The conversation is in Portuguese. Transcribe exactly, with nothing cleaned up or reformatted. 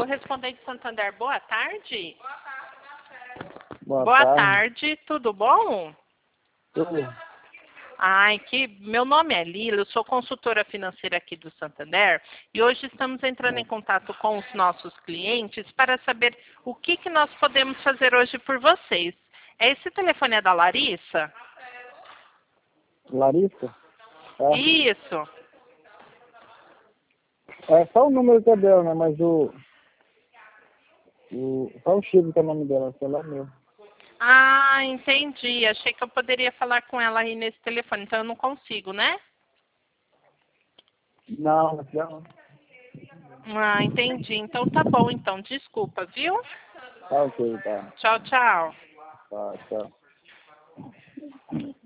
Correspondente Santander, boa tarde. Boa, Boa tarde. tarde, tudo bom? Tudo. Ai, que meu nome é Lila, eu sou consultora financeira aqui do Santander e hoje estamos entrando em contato com os nossos clientes para saber o que, que nós podemos fazer hoje por vocês. Esse telefone é da Larissa? Larissa? É, Isso. é só o número que deu, né? Mas o. o só o Chico que é o nome dela, sei lá meu. Ah, entendi. Achei que eu poderia falar com ela aí nesse telefone, então eu não consigo, né? Não, não sei não. Ah, entendi. Então tá bom, então. Desculpa, viu? Tá ok, tá. Tchau, tchau. Tá, tchau.